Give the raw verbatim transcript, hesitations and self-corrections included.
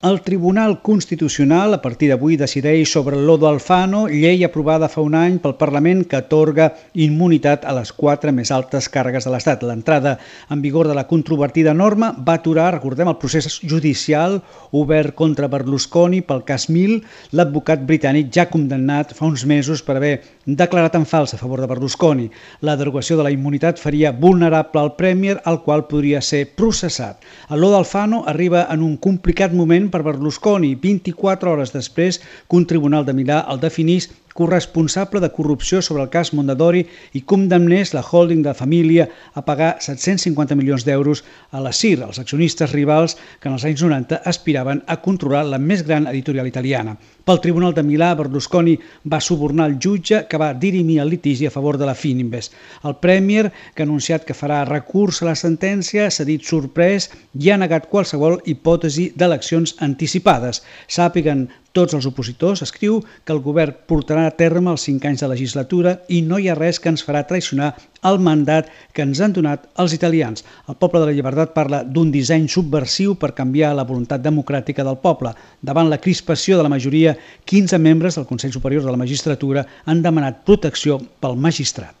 El Tribunal Constitucional, a partir d'avui, decideix sobre el lodo Alfano, llei aprovada fa un any pel Parlament que atorga immunitat a les quatre més altes càrregues de l'Estat. L'entrada en vigor de la controvertida norma va aturar, recordem, el procés judicial obert contra Berlusconi pel cas Mil, l'advocat britànic ja condemnat fa uns mesos per haver declarat en fals a favor de Berlusconi. La derogació de la immunitat faria vulnerable al Premier, al qual podria ser processat. El lodo Alfano arriba en un complicat moment per Berlusconi, vint-i-quatre hores després que un tribunal de Milà el definís corresponsable de corrupció sobre el cas Mondadori i condemnés la holding de la família a pagar set-cents cinquanta milions d'euros a la C I R, els accionistes rivals que en els anys noranta aspiraven a controlar la més gran editorial italiana. Pel Tribunal de Milà, Berlusconi va subornar el jutge que va dirimir el litigi a favor de la Fininvest. El Premier, que ha anunciat que farà recurs a la sentència, s'ha dit sorprès i ha negat qualsevol hipòtesi d'eleccions anticipades. Sàpiguen tots els opositors, escriu, que el govern portarà a terme els cinc anys de legislatura i no hi ha res que ens farà traicionar el mandat que ens han donat els italians. El Poble de la Llibertat parla d'un disseny subversiu per canviar la voluntat democràtica del poble. Davant la crispació de la majoria, quinze membres del Consell Superior de la Magistratura han demanat protecció pel magistrat.